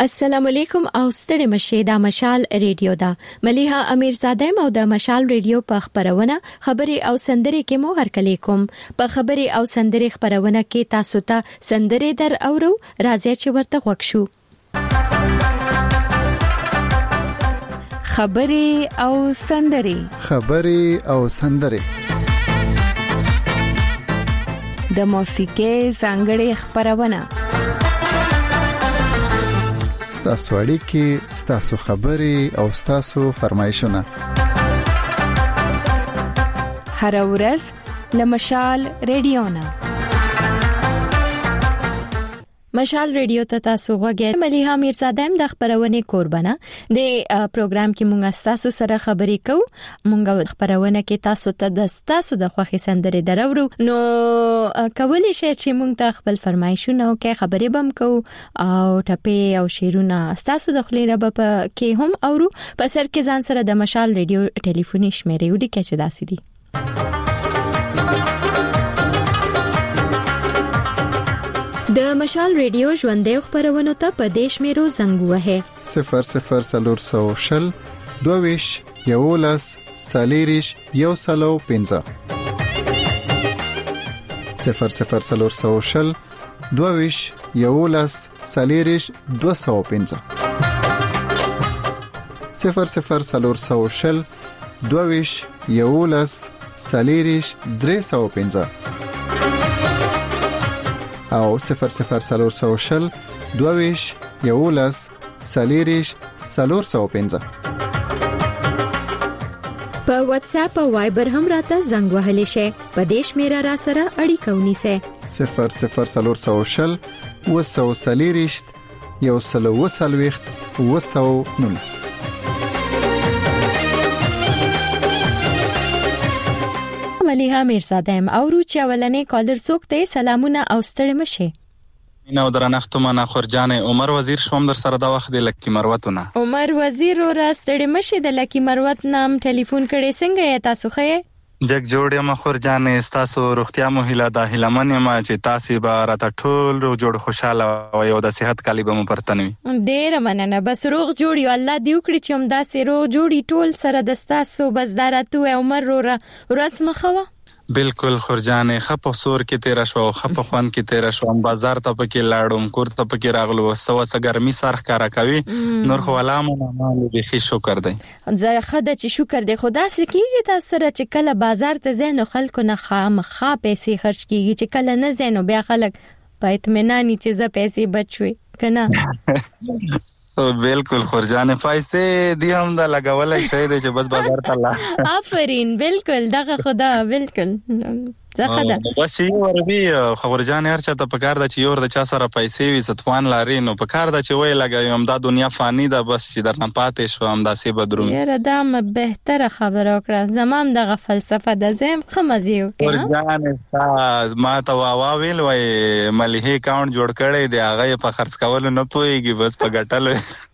السلام علیکم او ستړي مشه دا مشال ریډیو دا ملیحه امیرزاده مو د مشال ریډیو په خبرونه خبري او سندري کې مو هرکلی کوم په خبري او سندري خبرونه کې تاسو ته سندري در اورو راځي چې ورته وښو خبري او سندري د موسیقي څنګه خبرونه ستاسو اړیکې ستاسو خبرې او ستاسو فرمایشونه هر ورځ لمشال ریډیو نه مشال ریډیو ته تاسو وګورئ ملیحه امیرزاده د خبرونه قربانه د پروګرام کې مونږ تاسو سره خبرې کوو مونږ خبرونه کې تاسو ته د تاسو د خوښي سندرې درورو نو کولی شئ چې مونږ ته خپل فرمایشونه او کې خبرې بم کوو او ټپې او شعرونه تاسو د خلیره په کې هم اورو په سر کې ځان سره د مشال ریډیو ټلیفوني شمیرې ولیکئ چې داسې دي د مشال ریډیو ژوندې خبرونه ته په دیش میرو زنګ وه 0040 22 یولس سالیریش یو سلو 15 0040 22 یولس سالیریش 215 0040 22 یولس سالیریش 315 او 0040 22 یولس سالیریش 315 په واتس اپ او وایبر هم راته زنګ وهلی شي په دیش میرا را سره اړیکه ونیسه 0040 وسو سالیریش یو سلو وسلويخت وسو نونس ملیحه امیرزاده او روچ ولنې کالر څوک ته سلامونه او ستړي مشه نو درنښت منه خورجان عمر وزیر شوم در سره د وخت د لکی مروتونه عمر وزیر را ستړي مشه د لکی مروت نام ټلیفون کړي څنګه تاسو خې جګ جوړ یم خورجان تاسو روغتیا مو هیله د هیلمن ما چې تاسو به راته ټول روغ جوړ خوشاله او یو د صحت کالی به مو پرتنوي ډیر مننه بس روغ جوړ یو الله دې وکړي چې هم دا سه روغ جوړی ټول سره د تاسو بس دارته عمر ورځ مخوه بالکل خورجان خپ سور کې تیر شو خپ خوان کې تیر شو بازار ته پکې لاړم کور ته پکې راغلو سوڅ ګرمي سرخ کارا کوي نور خو علامه مال به شکر دی زه خدای چې شکر دی خدا سکیږي تاسو سره چې کله بازار ته زینو خلکو نه خامخا پیسې خرج کیږي چې کله نه زینو بیا خلک په اطمینانی چې ز پیسې بچوي کنه بالکل خورجان پیسې دی هم دا لګولای شي چې بس بازار ته لا آفرین بالکل دغه خدا بالکل زخه ده بس یو وربي خورجان هر چا ته پکار د چې یو د چا سره پیسې وي ستوان لاري نو پکار د چې وای لګایم هم دا دنیا فانی ده بس چې درنه پاتې شو هم دا سی بدروم یره دا بهتره خبره وکړه زمام دغه فلسفه د زم خمزیو کې خورجان ما ته واویل وای مليحه اکاونټ جوړ کړی دی هغه په خرڅ کول نه پويږي بس په ګټل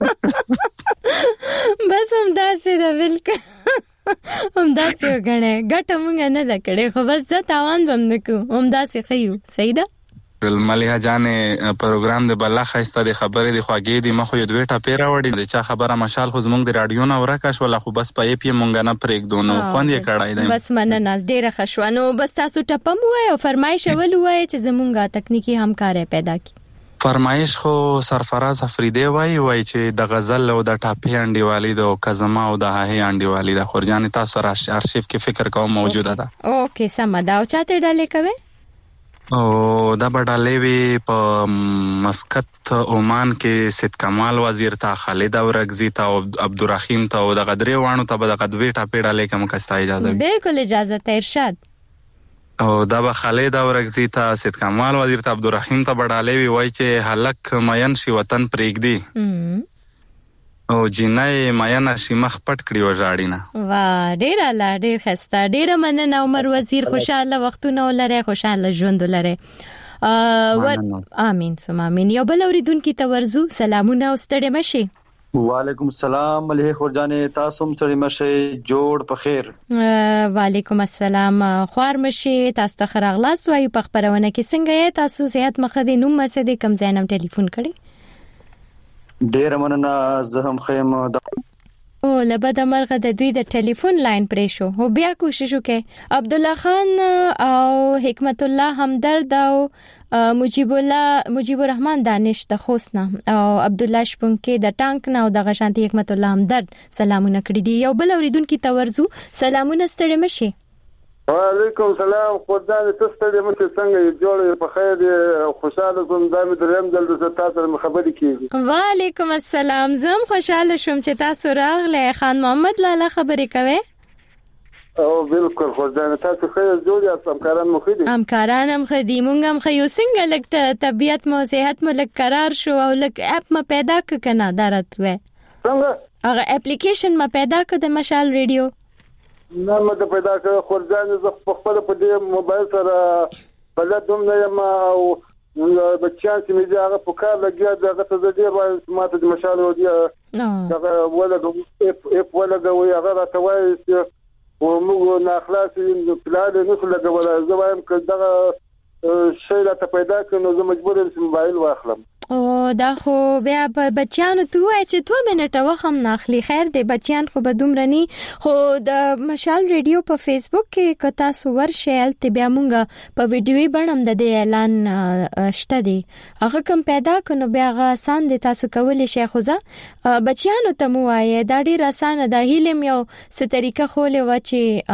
بس هم داسې ده بالکل هم داسې وګڼه ګټه مونږ نه ده کړې خو بس دا تاوان بم نکو هم داسې خيو صحیح ده مليحه جان پروګرام د بل خاسته د خبرې د خواږې د مخو یو دوه ټاپې راوړي د چا خبره مشال خو زمونږ د رادیو نه ورکه شو خو بس په پی مونږ نه پرېږدو نو خوند یې کړای دی بس مننه ډیره خشوانو بس تاسو ټپم وای او فرمایش ول وای چې زمونږه تکنیکی همکاري پیدا کی فرمایش خو سرفراز افریدی وای چې د غزل او د ټاپې انډیوالي د کزما او د هغه انډیوالي د خورجان تاسو را ارشیف کې فکر کوم موجوده ده اوکې سم دا او چاته ډالې کوي او دا بډالې وی په مسقط عمان کې سید کمال وزیر ته خالد اورغزی ته او عبدالرحیم ته او د غدری وانو ته د غدوی ټاپې ډالې کوم کستا اجازه وي بالکل اجازه ته ارشاد او دا به خالد اورغزی ته سید کمال وزیر ته عبدالرحیم ته بډالې وی چې هلک مین شي وطن پرېږدي او جنای مین شي مخ پټ کړی و ژاړینا وا ډیر لا ډیر خسته ډیر مننه عمر وزیر خوشاله وختونه ولره خوشاله ژوند ولره امين سم امين یو بل اوریدونکو ته ورزو سلامونه او ستړي مشي وعلیکم السلام مليحه خورجانې تاسو هم ستړي مشه جوړ په خیر وعلیکم السلام خوار مشه تاسو ته خراغلاس وای په خبرونه کې څنګه یې تاسو صحت مخدي نوم مسدي کم زینم ټلیفون کړی ډیر مننه. زه هم خیم او لبد مرغه د دوی د ټلیفون لاین پرې شو. هو بیا کوشش وکړي. عبد الله خان او حکمت الله همدرد او مجيب الرحمن دانش د خوسنا او عبد الله شپونکي د ټانک نه او د غشانتي حکمت الله همدرد سلامونه کړی دي. یو بل اوریدونکو تورزو سلامونه ستړي مشي. وعلیکم سلام. خدای دې ستړي مشي. څنګه جوړ په خیر دې خوشاله کوم. دا مې دریم ځل د تاسو سره خبرې کیږي. وعلیکم السلام. زم خوشاله شوم چې تاسو راغله. خان محمد لاله خبرې کوي. او بالکل خدای تاسو خیر جوړ یاست. همکاران مو خدي. همکاران هم خدي. مونږ هم خو څنګه لکه طبيعت مو صحت مو لک قرار شو او لک اپ ما پیدا کنه درته و. څنګه هغه اپلیکیشن ما پیدا کړ د مشال ریډیو. نه مده پیدا کړ. خورځان ز خپل په دې موبایل سره بلد هم نه یم او بچیان چې مې هغه په کار لګیا دغه ته ډیر وایي ماته د مشال ریډیو دغه ولګو اپ ولګوي هغه راته وایي او موږ نه اخلاص پلان نه لګول. زه وایم چې دغه شی راته پیدا کړ نو زه مجبور یم چې موبایل واخلم. او دا خو بیا بچیانو ته وای چې 2 منټه وخم ناخلی. خیر دی بچیان خو به دومرني. خو د مشال ریډیو په فیسبوک کې کتا سوور شیل ته بیا مونږه په ویډیوي بڼم د اعلان شته دی. هغه کوم پیدا کنو بیا غا آسان دي تاسو کولای شئ. خو ځه بچیانو ته مو وای دا ډیر آسان ده. هیلم یو څه طریقه خولې و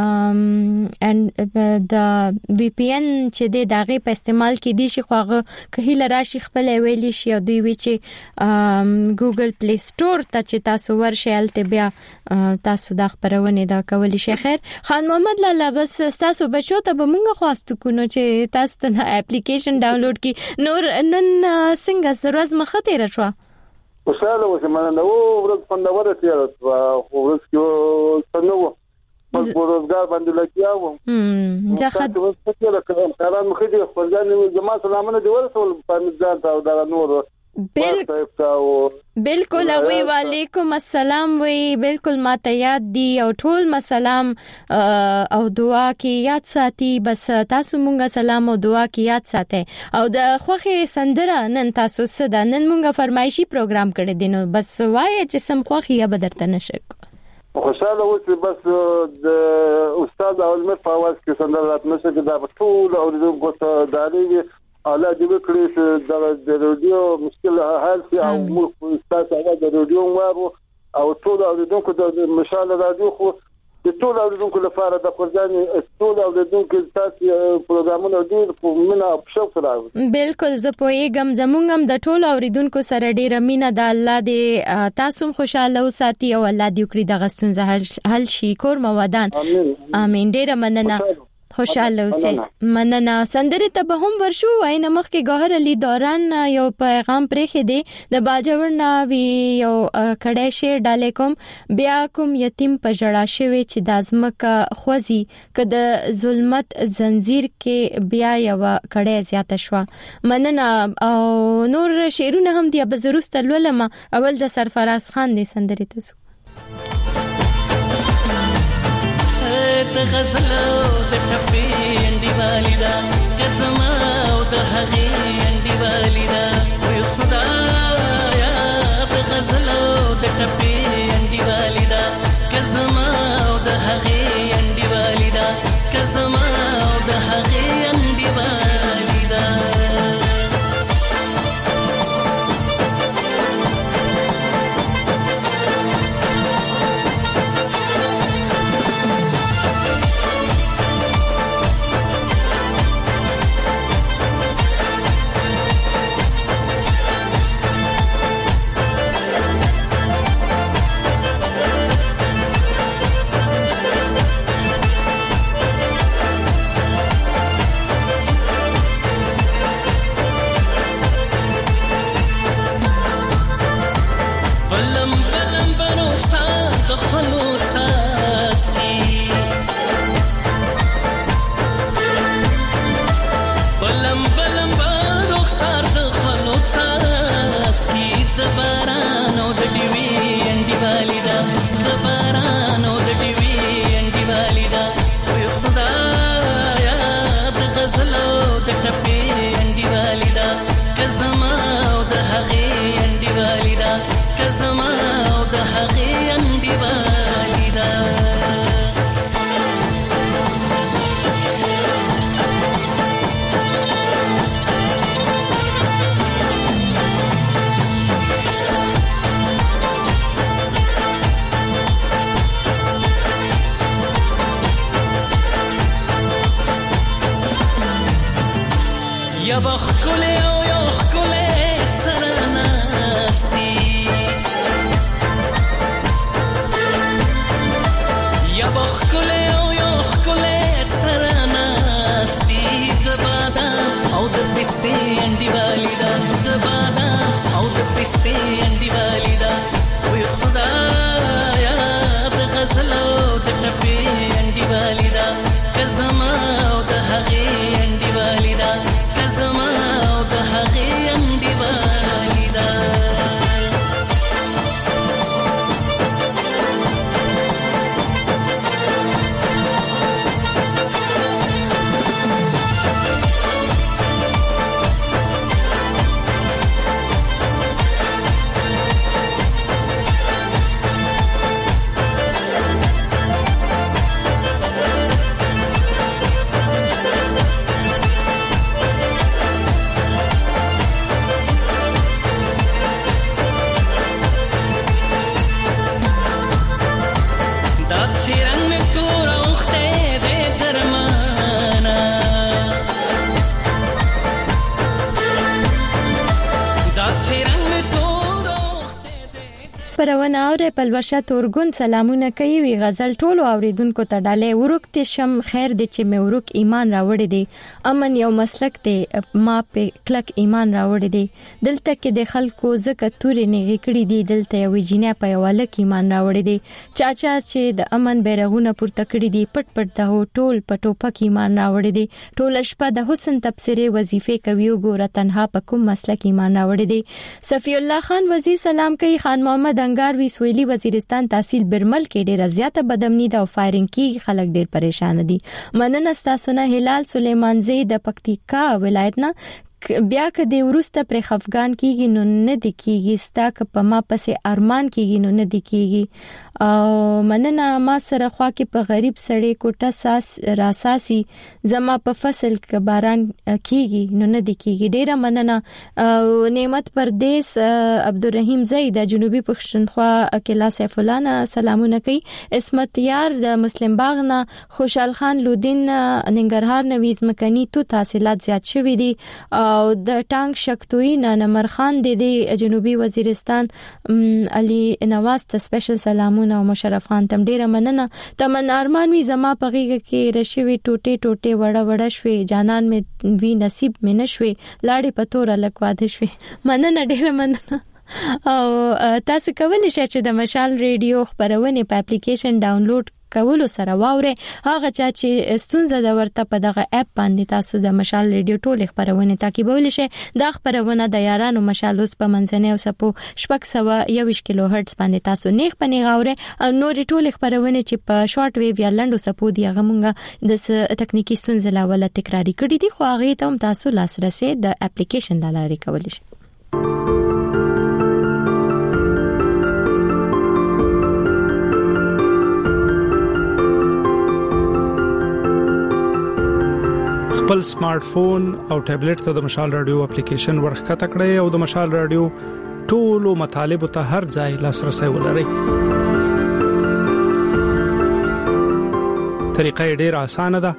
چې د وی پی ان چې د دغه په استعمال کې دي شي. خو هغه کهیل راشي خپل ویلی یا دوی وی چې ګوګل پلی سٹور ته چې تاسو ورشئ ته بیا تاسو د خبرونه دا کولی شئ. خیر خان محمد لاله بس تاسو بچو ته به مونږ خواستو کو نو چې تاسو ته اپلیکیشن ډاونلوډ کی. نور نن څنګه سروز مخه تیر شو. وساله وسمنه نو ورځ پندوره تیر او ورځ کې څنګه په روزګار باندې لکیاو. ځکه تاسو څه کوم کاران مخې دي خپل ځان جما سلامونه دی ورسول په ځان او دا نور بالکل وی وعلیکم السلام. وی بالکل ماته یاد دی او ټول مسالم او دعا کې یاد ساتي. بس تاسو مونږه سلام او دعا کې یاد ساتي. او د خوخه سندره نن تاسو صدا نن مونږه فرمایشي پروګرام کړی دی نو بس وای چې سم خوخه یا بدرته نشک. خوشاله و چې بس د استاد اولمر په आवाज کې سندره راتنه چې دا ټول اوریدونکو ته دالي الله دې وکړي چې د رادیو مشکل حل شي او موږ تاسو هغه د رادیو وارو او ټول اوریدونکو د مشال رادیو خو د ټول اوریدونکو لپاره د خورځاني ټول اوریدونکو تاسو پروګرامونه ډیر په مینا او شوق سره. بالکل زه پوهیږم زمونږ هم د ټول اوریدونکو سره ډیر مینا د الله دې تاسو خوشاله او ساتي او الله دې وکړي د غستون حل شي کور مو ودان. امين. ډیر مننه. خوشاله اوسئ. مننه. سندره ته به هم ورشو. اينه مخ کې گوهر علي دوران یو پیغام پرې خېده د باجوړ ناوي یو کډه شعر ډالې کوم بیا کوم یتیم په جړا شوی چې د ازمکه خوځي کده ظلمت زنجیر کې بیا یو کډه زیاته شو. مننه. او نور شعرونه هم دی به زروست لولم. اول د سرفراز خان دی سندره ته د غزلو د ټپې انډي والیدا قسمه او د هغې انډي والیدا وي خدایا د غزلو د ټپې انډي والیدا قسمه او د هغې انډي والیدا قسمه او د هغې انډي والیدا یا بخکله او یا خکله سرناستی یا بخکله او یا خکله سرناستی دبادا او د پسته انډی والیدا دبادا او د پسته انډی والیدا وی خدایا د غزل او د ټپې انډی والیدا کزما او د هغې انډی والیدا کزما او د هغې انډی والیدا پرونه اوره پلوشه تورګون سلامونه کوي وی غزل ټولو اوریدونکو ته ډاله ورکته شم خیر دې چې مې ورک ایمان راوړې دي امن یو مسلک ته ما په کلک ایمان راوړې دي دلته کې د خلکو زکه تورې نه غکړې دي دلته یو جنې په یواله کې ایمان راوړې دي چاچا چې د امن بیرغونه پورته کړې دي پټ پټ د ټول پټو پک ایمان راوړې دي ټول شپه د حسن تبصره وظیفه کوي وګوره تنها په کوم مسلک ایمان راوړې دي صفی الله خان وزیر سلام کوي خان محمد انګار وی سویلی وزیرستان تحصیل برمل کې ډېر زیاته بدامنی دا او فایرینګ کې خلک ډېر پریشان دي مننه تاسو نه هلال سلیمان زید د پکتیکا ولایت نه بیا که د ورسته پر افغان کېږي نو نه د کېږي ستا که په ما پسې ارمان کېږي نو نه د کېږي او مننه ما سره خوا کې په غریب سړی کوټه ساس راساسي زما په فصل کې باران کېږي نو نه د کېږي ډیره مننه نعمت پردیس عبدالرحیم زید د جنوبي پښتونخوا کلا سیف الله سلامونه کوي اسمت یار د مسلم باغ نه خوشحال خان لودین ننګرهار نویز مکنی تو تحصیلات زیات شوې دي او د ټانک شکتوی نه نمر خان د جنوبي وزیرستان علي نواز ته سپیشل سلامونه او مشرف خان تم ډیره مننه تمن ارمان وی زما پغیږه کې رشوي ټوټه ټوټه وړه وړه شوي جانان می وی نصیب می نشوي لاړې پتور لکواده شوي مننه ډیره مننه او تاسو کولی شئ چې د مشال ریډیو خبرونه په اپلیکیشن ډاونلوډ کولو سره واوري هغه چې ستونزه د ورته په دغه اپ باندې تاسو د مشال ریډیو ټول خبرونه تعقیبول شي دا خبرونه د یارانو مشال اوس په منځنۍ او سپو شپږ سوا 21 کیلو هرتز باندې تاسو نیغ پنی غاوري نو ټول خبرونه چې په شارټ ویو یا لنډو سپو دی هغه مونږه د تکنیکی ستونزه لاول تکراری کړی دي خو هغه ته هم تاسو لاسرسي د اپلیکیشن لاري کولی شئ خپل سمارټ فون او ټابلیټ ته د مشال رادیو اپلیکیشن ورخکته کړئ او د مشال رادیو ټولو مطالب ته هر ځای لاسرسي ولرئ. طریقه ډېر اسانه ده.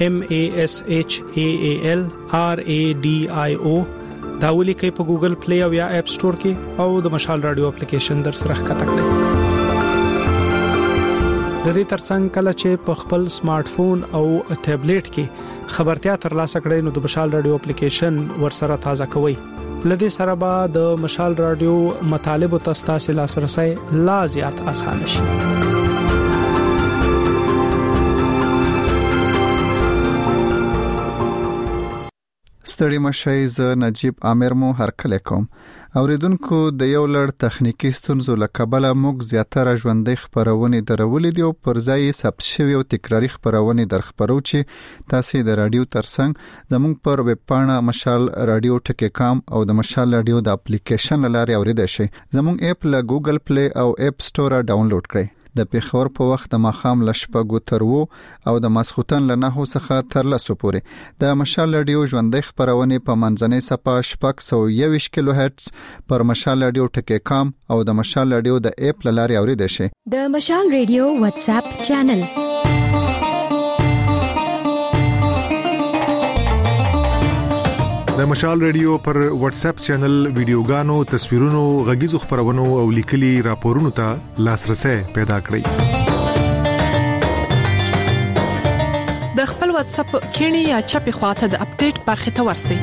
MASHAAL RADIO دا ولیکئ په ګوګل پلی او یا اپ سٹور کې او د مشال رادیو اپلیکیشن در سره ښکته کړئ. د دې ترڅنګ کله چې په خپل سمارټ فون او ټابلیټ کې خبرتیا ترلاسه کړئ نو د مشال رادیو اپلیکیشن ورسره تازه کوئ. لدې سره به د مشال رادیو مطالب او تاسو لاسرسي لا زیات آسان شي. ستړي مشي ز نجيب عامر مو هرکله کوم. اوریدونکو د یو لړ تخنیکی ستونزو لکبله موږ زیاتره ژوندۍ خبرونه درولې دي او پر ځای ثبت شوی او تکراری خبرونه در خبرو چې تاسو د رادیو ترڅنګ زموږ پر ویب پاڼه مشال رادیو ټکی.com او د مشال رادیو د اپلیکیشن لاري اوریدئ شئ. زموږ اپ له ګوګل پلی او اپ سٹور ډاونلوډ کړئ. د پیښور په وخت د ماخام لشپګو تر وو او د ماسختن له 9 څخه تر 10 پورې د مشال رادیو ژوندۍ خبرونه په منځنۍ صفه شپږ 120 کیلو هرتز پر مشال رادیو ټکی.com او د مشال رادیو د اپ لاري اوریدئ شئ. د مشال رادیو واتس اپ چینل د د مشال ریډیو پر واتس اپ چینل ویډیوګانو، تصویرونو، غږیزو خبرونو او لیکلي راپورونو ته لاسرسي پیدا کړئ. د خپل واتس اپ کینی یا چپی خواته د اپډیټ برخه ته ورسئ.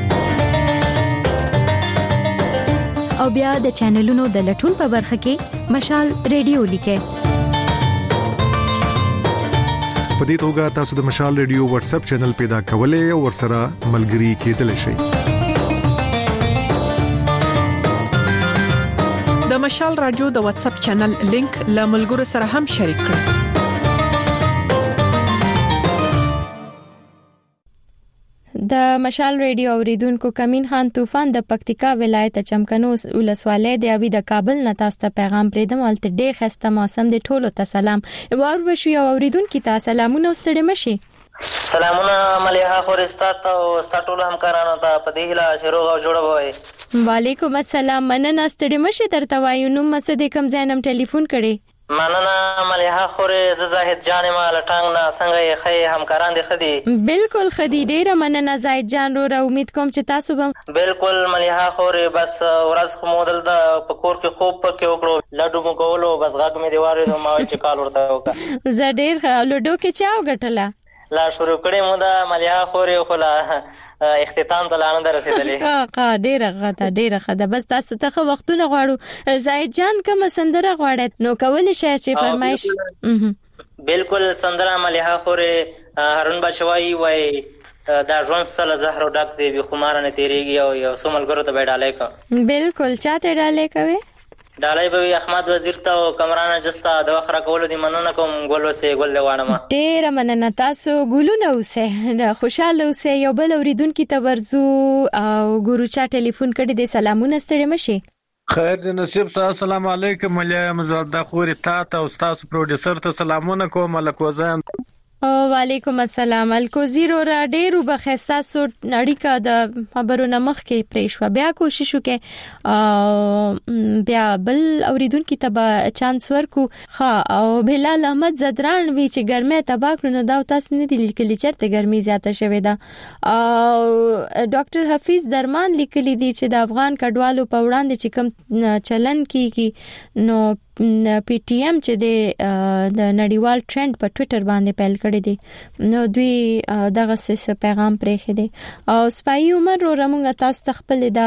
او بیا د چینلونو د لټون په برخه کې مشال ریډیو لیکئ. په دې توګه تاسو د مشال ریډیو واتس اپ چینل پیدا کولای او ورسره ملګري کېدلی شئ. د مشال رادیو د واتس اپ چینل لینک له ملګرو سره هم شریک کړئ. د مشال ریډیو اوریدونکو کمین خان طوفان د پکتیکا ولایت چمکنو ولسوالۍ د ابي د کابل نه تاسو ته پیغام پریدم. ولته ډېر خسته موسم د ټولو ته سلام. ور وشو اوریدونکو ته سلامونه ستړي مشي. سلامونه مليحه خورستا ته او ستاسو همکارانو ته په دې هله شروع او جوړ وای. وعلیکم السلام. مننه ستړي مشي درته وایو. نو مسد کم ځانم ټلیفون کړي. مننه مليحه خورې زاهد جان ما لټنګ نه څنګه یې خې همکاران دي خدي. بالکل خدي ډیره مننه زاهد جان. رو امید کوم چې تاسو به بالکل مليحه خورې بس ورځ خو مودل د پکور کې خوب پکې وکړو لډو مو کولو بس غاګ مې دیواره نو ما چې کال ورته وکړه. زه ډیر لډو کې چاو غټله لا شروع کړې مو دا مليحه خورې خلا اختتام ته لاندې رسیدلې. ډیره غدا بس تاسو ته وختونه غواړو. زاهد جان کوم سندره غواړئ نو کولای شئ چې فرمایش. بالکل سندره مليحه خورې هارون بچوي وای دا ژوند سره زهر ډک دی به خمار نه تیریږي او یو سمل ګرو ته بیډاله کا. بالکل چاته ډاله کوي ډالای به احمد وزیر ته او کمران جستا د وخره کول دي مننه کوم ګولو سه ګول دی وانه ما ډیر مننه. تاسو ګولونه اوسه خوشاله اوسه. یو بل اوریدونکو ته ورزو او ګورو چا ټلیفون کړي دي. سلامونه ستړي مشي. خیر دې نصیب صاحب السلام علیکم. ملیا مزاده خوري تا او تاسو پروډوسر ته سلامونه کوم. ملکوزان وعلیکم السلام. الکوزیرو را ډیرو بخښتا سو نړیکا د خبرونه مخ کې پریښو. بیا کوشش وکړه بیا بل اوریدونکو ته به چانس ورکو. ها او بلال احمد زدران وی چې ګرمه تبا کړنو دا تاسو نه دي لیکلي چرته ګرمي زیاته شوې ده. او ډاکټر حفیظ درمان لیکلي دي چې د افغان کډوالو په وړاندې چې کوم چلن کیږي نو پی ټی ایم چې د نړیوال ټرند په ټوئیټر باندې پیل کړی دی نو دوی دغه څه پیغام پرېښی دی. او سپای عمر رو رمونږ تاسو خپل دا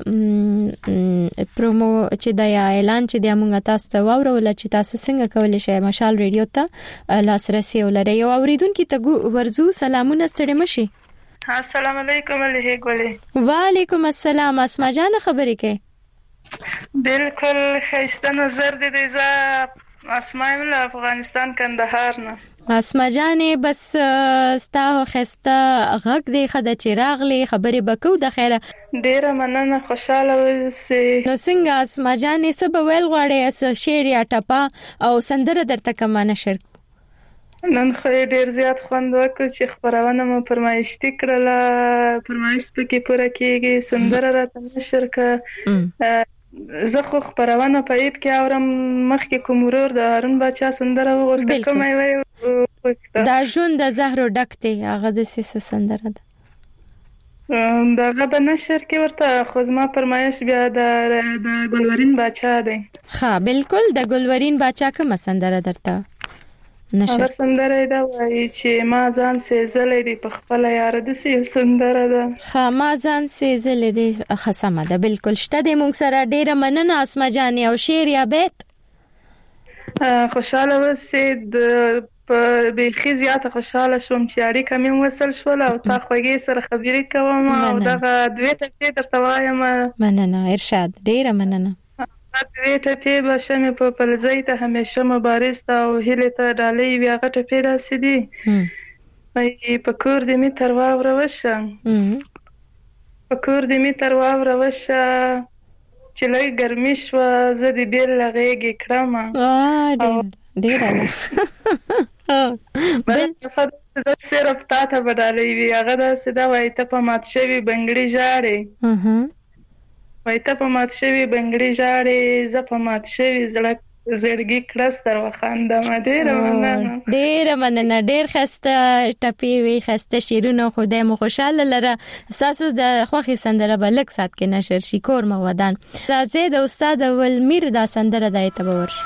پرومو چې دا اعلان چې د موږ تاسو ته واورول چې تاسو څنګه کولای شئ مشال ریډیو ته لاسرسي ولرئ. او اوریدونکو ته ورزو سلامونه ستړي مشي. السلام علیکم علیه ګولې. وعلیکم السلام. اسما جان خبرې کوي. بالکل خیسته نظر دې ز اسماء مل افغانستان کندهار نه. اسما جانې بس ستاسو خسته غږ دې خد چراغلي خبرې بکو د خیره. ډیره مننه خوشاله اوسئ. نو څنګه اسما جانې سبا ویل غواړي شعر یا ټپا او سندره درته کومه نشر نن خو ډیر زیات خوند وکړ چې خبرونه مو فرمایشتي کړله. فرمایش پکې پوره کیږي. سندره راته نشر کا زه خو خبرونه په ایپ کې اورم. مخکې کوم ورور د هارون بچا سندره وغوښته کومه وای دا ژوند د زهر ډک دی. هغه د سیسه سندره ده دغه به نشر کې ورته خو زما فرمایش بیا د ګلورین بچا دی. ها بالکل د ګلورین بچا کومه سندره درته هغه سندره دا وایي چې ما ځان سېزلې دي په خپل یار د سې سندره ده. ها ما ځان سېزلې دي خصمه ده. بالکل شته د مونږ سره. ډیره مننه اسما جان. او شعر یا بیت خوشاله اوسئ. په بيخي زیاته خوشاله شوم چې اړیکه مې وصل شول او تا خوږې سره خبرې کوم او دغه دوی ته درته وایم. مننه ارشاد. ډیره مننه. دوی ته به شمه په پلزۍ ته همیشه مبارز او هله ته ډالۍ وی غټه پیدا سدي. مې په کور دې می تر واوره وشه. په کور دې می تر واوره وشه چې لږ ګرمي شو زه دې بیل لغېږي کړم. ډیره بل صرف تا ته بدلې وی هغه د سدا وای ته په مات شوی بنگړي جاړي. وای ته په مات شوی بنگړي جاړي زه په مات شوی زړه زړګي کړس تر وخانده ما ډېر مننه ډېر خسته ټپي وي خسته شیرونه خدای مو خوشاله لره تاسو د خوخي سندره بلک سات کې نشر شي کور مو ودان راځي د استاد ولمیر دا سندره د اعتبار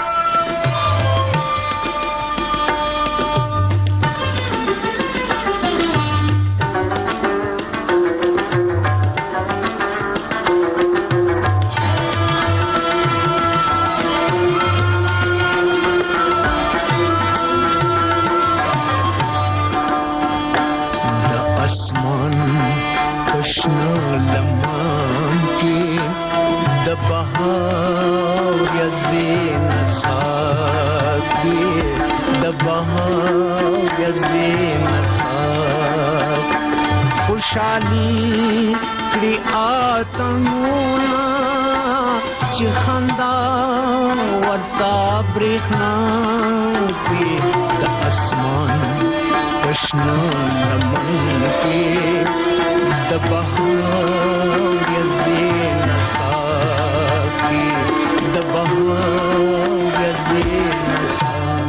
خوشالي کړي آتمونه چې خندا ورتا برېښنا کې د اسمان پښنو لمن کې د بهار یزین ساز کې د بهار یزین ساز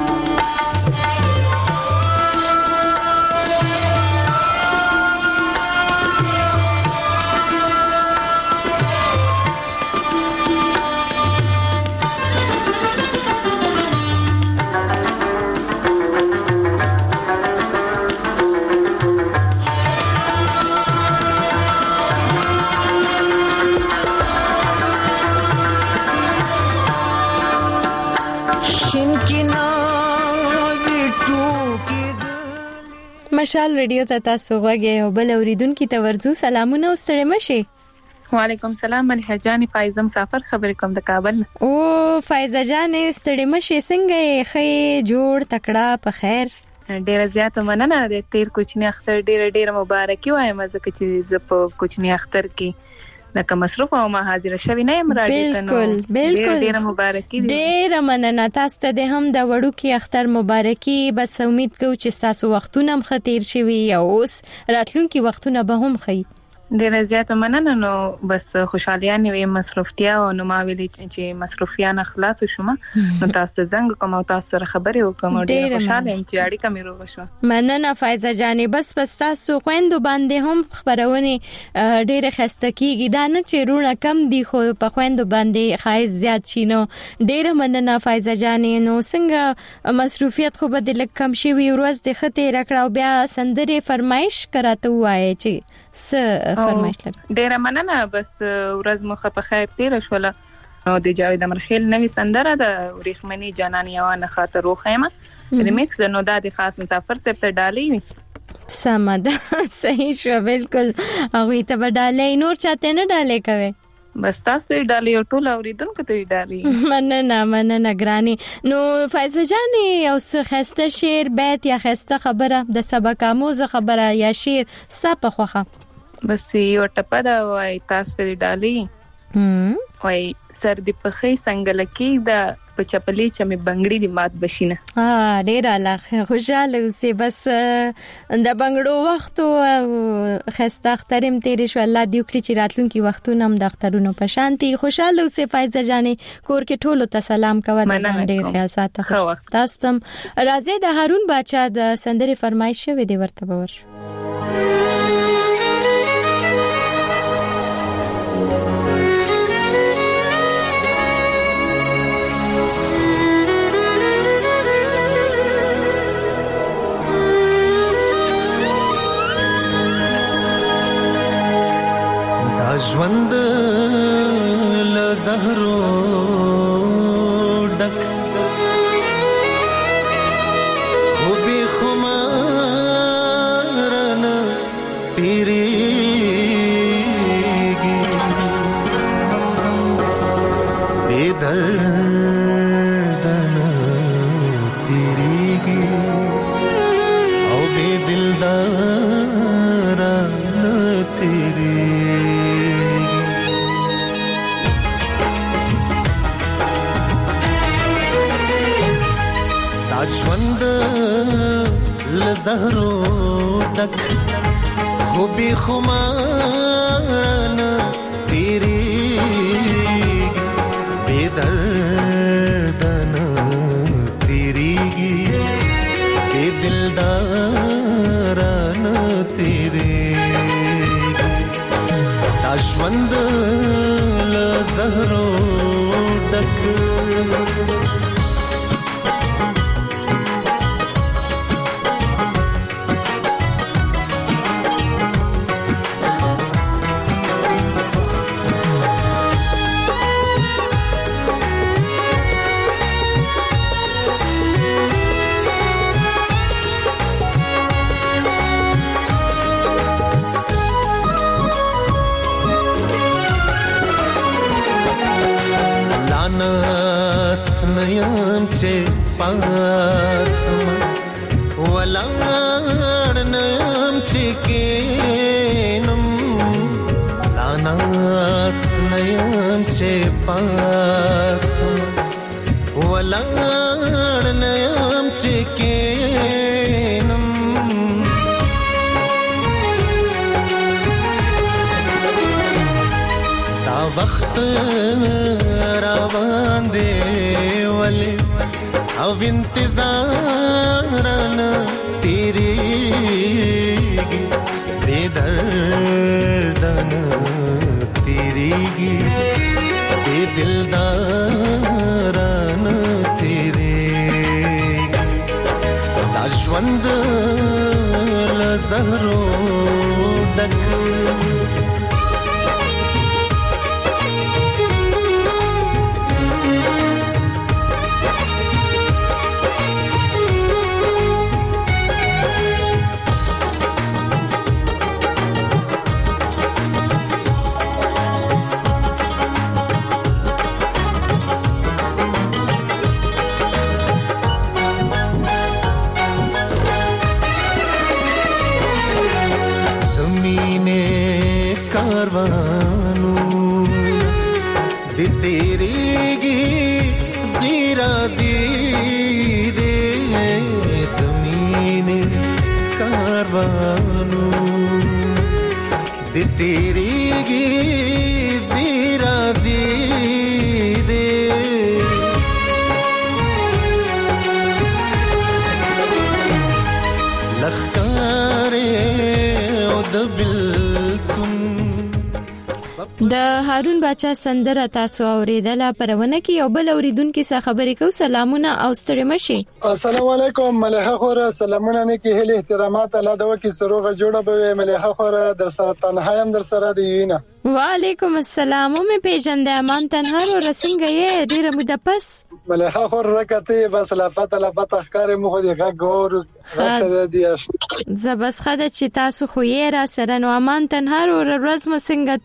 مشال ریډیو ته تاسو غوږی او بل اوریدونکو ته ورزو سلامونه او ستړي مشه وعلیکم سلام مليحه جان فایزه مسافر خبرې کوم د کابل او فایزه جان ستړي مشه څنګه خې جوړ تکړه په خیر ډیر زیاته مننه د تیر کوچنی اختر ډیر مبارکي وایم ځکه چې ز په کوچنی اختر کې لکه مصروف او ما حاضر شوی نه یم راځي بالکل ډیر مبارکي ډیر مننه تاسو ته هم د وړو کې اختر مبارکي بس امید کوم چې تاسو وختونه هم خطر شوي او اوس راتلونکي وختونه به هم خي ډیر زیاته مننه نو بس خوشالیان وي مصروفتیا او نو ما ویلي چې مصروفیان خلاص شوم نو تاسو زنګ کوم او تاسو سره خبرې وکم ډیر خوشاله یم چې اړیکه مې روغ شو مننه فایزه جانې بس تاسو خويندو باندې هم خبرونه ډیر خسته کیږي دا نه چې رونه کم دي خو په خويندو باندې خایز زیات شي نو ډیر مننه فایزه جانې نو څنګه مصروفیت خو بدل کم شي وي ورځ د خته راکړاو بیا سندره فرمایش کراته وای چې فرمایش لري ډیر مننه بس ورځ مخه په خیر تیر شول نو د جاوید امرخیل نوې سندره د ورېخمنی جانانی او نه خاطر روخیمه ریمیکس نو د خاص مسافر سپ ته ډالي سمد صحیح شو بالکل هغه ته ډالې نور چاته نه ډالې کوي بس تاسو یې ډالې او ټول اوریدونکو ته یې ډالې مننه ګرانی نو فایزه جان او څه خسته شعر بیت یا خسته خبره د سبق آموز خبره یا شعر ستاسو خوخه بس یو ټپه دا وای تاسو یې ډالې وای سر دی پخې څنګه لکی دا په چپلې چې مې بنگړي دی مات بشینه ډیر الله خوشاله اوسې بس د بنگړو وخت او خسته اخترم تیر شو الله دې وکړي چې راتلونکي وختونه هم د اخترونو په شانتي خوشاله اوسې فایزه جانې کور کې ټولو ته سلام کوه د ځان ډیر خیال ساته تاسو تم راځي د هارون بچا د سندري فرمایش وي دی ورته باور ژوند له زهرو ډک خو به خمارن تیریږي بے دردن تیریږي او بے دلدار تیریږي ژوند لزهرو ډک خو به خمارن تیریږي بے دردن ډک نیم چې پاسم ولاړ نیم چې کینم لاناست نیم چې پاسم ولاړ نیم چې کینم دا وخت روان دی ولی او انتظارن تیریگی بے دردن تیریگی بے دلدارن تیریگی دا ژوند لزهرو ډک تیریگی زیرا زیدے لخکارے او دبل تم د هارون باچا سندره تاسو اوریدله پرونه کې یو بل اوریدونکو څخه خبرې کو سلامونه او ستړي مشي السلام علیکم مليحه خور سلامونه نه کې هله احترامات الله د وکي سروغه جوړه به مليحه خور در سره تنهایم در سره دی وینا وعلیکم السلام مې پیژندې امان تنهار او رسنګ یې ډیره موده پس مليحه خور راکته بس لا فتح ښکار مخ دی غور راځه دی زبس خدای چې تاسو خو یې را سره نو امان تنهار او ورځ مو څنګه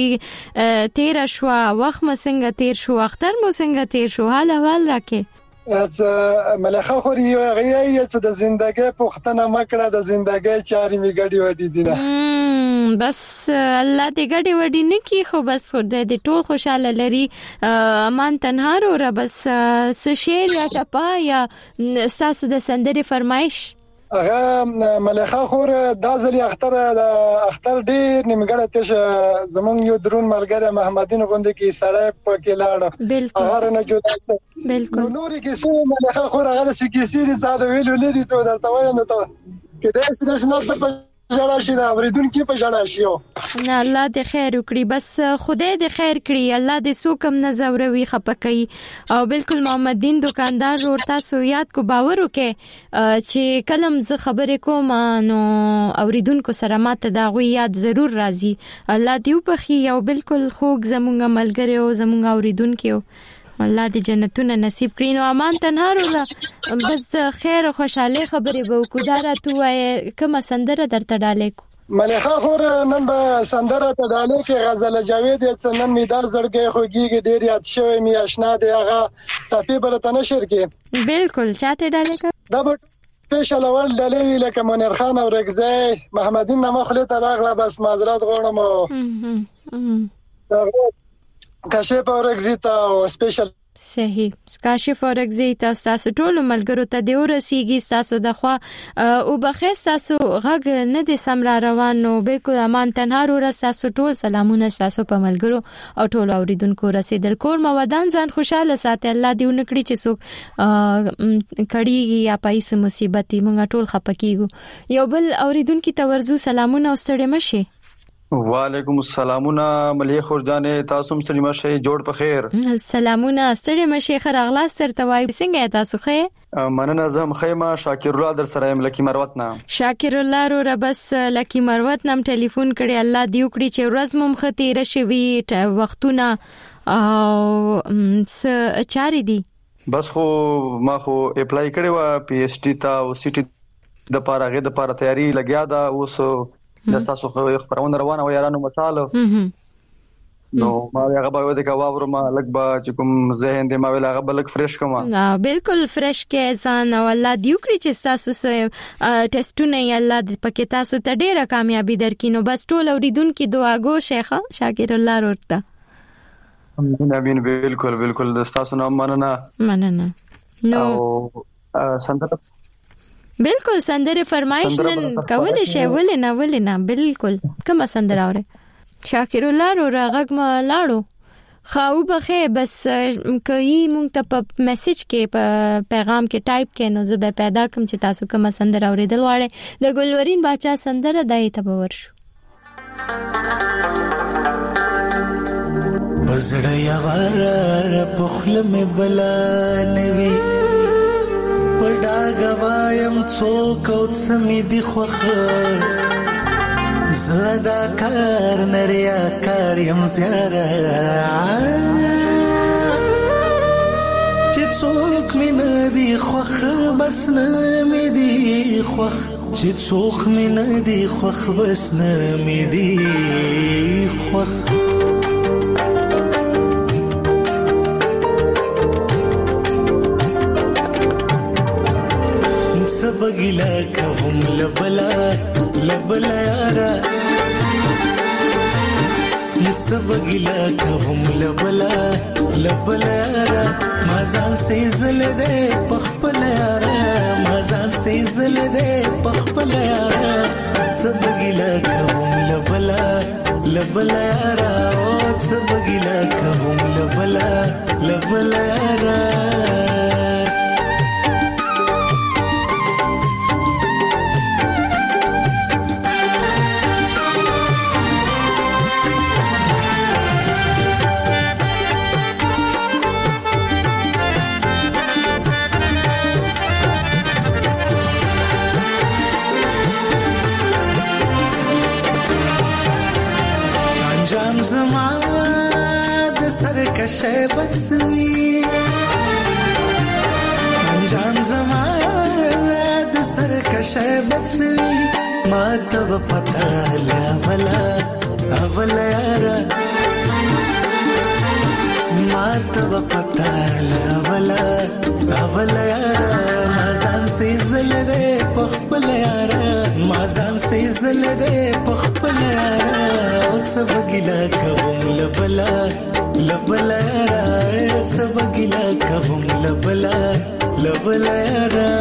تیر شو وخت مو څنګه تیر شو اختر مو څنګه تیر شو حال احوال راکې از مليحه خور یو غیه چې د ژوندۍ پختنه مکړه د ژوندۍ چاري می غړي وډی دینه بس الله دې غړي وډی نه کی خو بس دې ټول خوشاله لري امان تنهار او بس شعر یا ټپا یا ساسو د سندري فرمایش هغه مليحه خور د ځلې اختر ډیر نیمګړه تش زمونږ یو درون ملګری محمدین غوندې کې سړی پکې لاړ هغه نه جوړ بالکل نورې کې سم مليحه خور هغه سکیسي دي ساده ویلو نه دي څه درته وایم نو ته کې دا څه نشته په جړا شي دا اوریدونکو په جړا شي نه الله دې خیر وکړي بس خدای دې خیر کړي الله دې سوکم نه زوروي خپکای او بالکل محمد دین دکاندار ورته سو یاد کو باور وکي چې کلم ز خبرې کوم نو اوریدونکو سره ماته دا غوي یاد ضرور راځي الله دې په خي او بالکل خوګ زمونږ ملګری او زمونږ اوریدونکو الله دې جنتونه نصیب کړي نو امان تنهار ولا بس خیر او خوشاله خبرې به کو دارا تو کوم سندره درته ډالې کو مليحه خور نن به سندره ته ډالې کې غزل جاوید نن می دار زړګي خوږي ډېر یاد شوی می آشنا دی هغه ټاپي برته نشر کې بالکل چاته ډالې کا دا سپیشل اول ډالې لکه منیر خان او رګزی محمدین نامه خله ته راغله بس معذرت غواړم کاشف او رګزی ته سپیشل صحیح کاشف او رګزی تاسو ټول ملګرو ته دی ورسیږي تاسو د خوا او بخښ تاسو غږ نه دي سم را روانو بالکل امان تنهار ور تاسو ټول سلامونه تاسو په ملګرو او ټول اوریدونکو رسیدل کور مودان ځان خوشاله ساتي الله دې ونکړي چې څوک کړيږي یا پایس مصیبت مونږ ټول خپکیږو یو بل اوریدونکو ته ورزو سلامونه او ستړي مشي وعلیکم السلامونه ملي خورجانې تاسو هم ستړي مشه جوړ په خیر. سلامونه ستړي مشه خراغلاس ترته وای څنګه تاسو خې؟ مننه زم خیمه شاکر الله در سره ام لکی مروت نه. شاکر الله رو ربس لکی مروت نام ټلیفون کړي الله دی وکړي چې ورځ مم خطر شوي وختونه او چاري دي. بس خو ما خو اپلای کړی و پی ایچ ډی ته او سی ټی د پاره غي د پاره تیاری لګیا دا اوس د تاسو خبرونه روانه و یارانو مثال نو ما هغه به د کاوور ما لګ با چې کوم ذهن دې ما ویل هغه بلک فرش کما بالکل فرش کې ځان او الله دی وکړي چې تاسو سره ټیسټونه یې الله دې پکې تاسو ته ډیره کامیابی درکینو بس ټول اوریدونکو دعاګو شیخه شاکر الله ورته امين بالکل د تاسو نام مننه نو سندره بالکل سندره فرمایش نن کول شي ولنه بالکل کومه سندره اوره شاکر الله رو راغګ ما لاړو خاو بخې بس کوي مونږ ته په میسج کې په پیغام کې ټایپ کې نو زه به پیدا کوم چې تاسو کومه سندره اوریدل غواړئ د ګلورین باچا سندره دای ته ورشو بزړه یوار په خپل مې بلا نوي پډا غوایم څوک او سمې دی خوخه زدا کار نریا کار یم زیاره چې څوک مې نه دی خوخه بس نه مې دی خوخ چې څوک مې نه دی خوخ بس نه مې دی خوخ سبګلا کوم لبلا یارا سبګلا کوم لبلا یارا مازان سي زل دې پخپل یارا مازان سي زل دې پخپل یارا سبګلا کوم لبلا یارا او سبګلا کوم لبلا یارا زما د سر کشه بڅوي انجام زما د سر کشه بڅوي ما ته پتا لا بلا یارا ما ته پتا لا بلا یارا مازان سي زل دې پخپل یارا مازان سي زل دې پخپل یارا او سبګلا کوم لبلا یارا سبګلا کوم لبلا یارا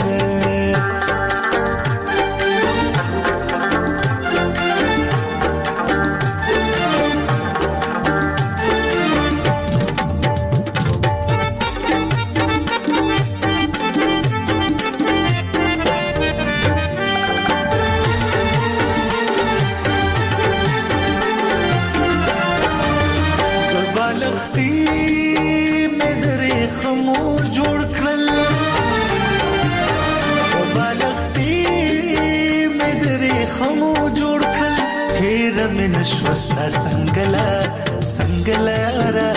نشوستا سنگلا یارا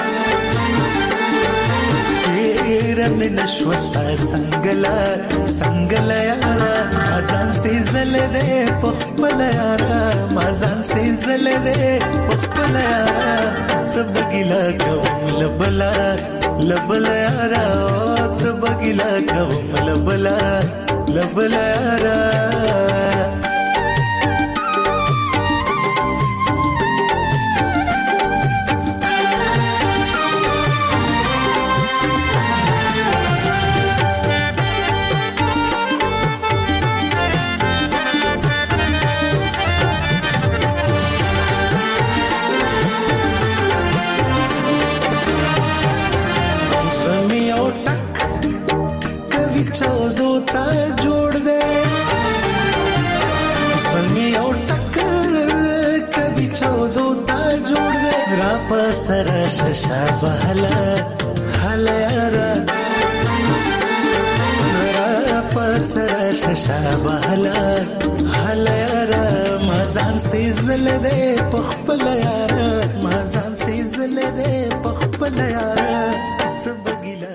تیرا میں نشوستا سنگلا یارا مازان سی زل دے پخپل یارا مازان سی زل دے پخپل یارا سبگلا کوم لبلا یارا سبگلا کوم لبلا یارا پسرا ششا بهلا هلیارا را پسرا ششا بهلا هلیارا مازان سیزل دې پخپل یارا مازان سیزل دې پخپل یارا سبګیلا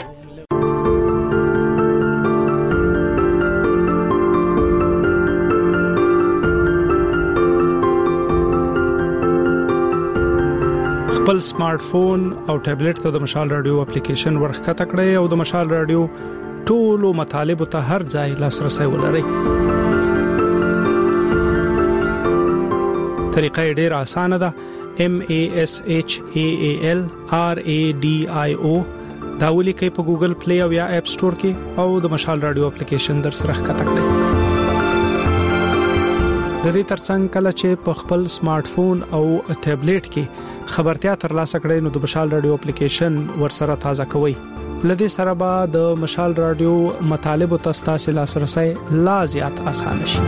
خپل سمارټ فون او ټابلیټ ته د مشال رادیو اپلیکیشن ورخکته کړئ او د مشال رادیو ټولو مطالب ته هر ځای لاسرسي ولرئ. طریقه ډیره اسانه ده. MASHALRADIO دا ولیکئ په ګوګل پلی او یا اپ سٹور کې او د مشال رادیو اپلیکیشن در سره ښکته کړئ. د دې ترڅنګ کله چې په خپل سمارټ فون او ټابلیټ کې خبرتیا ترلاسه کړئ نو د مشال رادیو اپلیکیشن ورسره تازه کوئ. لدې سره به د مشال رادیو مطالب او تاسو لاسرسي لا زیات آسان شي.